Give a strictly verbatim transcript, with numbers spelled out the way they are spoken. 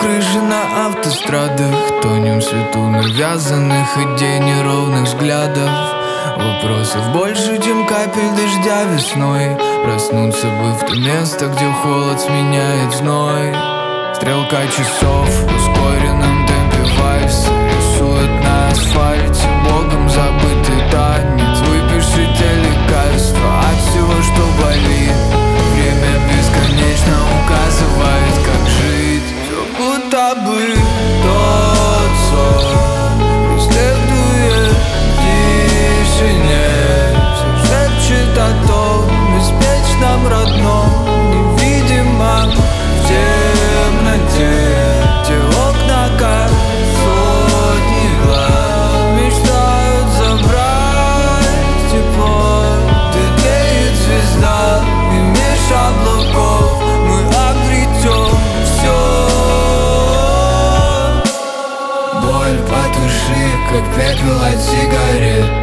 крыши на автострадах, тонем в свету навязанных идей, неровных взглядов, вопросов больше, чем капель дождя весной. Проснуться бы в то место, где холод сменяет зной. Стрелка часов в ускоренном темпе вальса рисует на асфальте богом забытый танец. Выпиши те лекарства от всего, что болит. Время бесконечно указывает, как жить. Все будто бы тот сон преследует в тишине. Все шепчет о том беспечном, родном, невидимом в темноте. Те окна, как сотни глаз, мечтают забрать тепло. Ты тлеет звезда, и меж облаков мы обретем все. Боль потуши, как пепел от сигарет.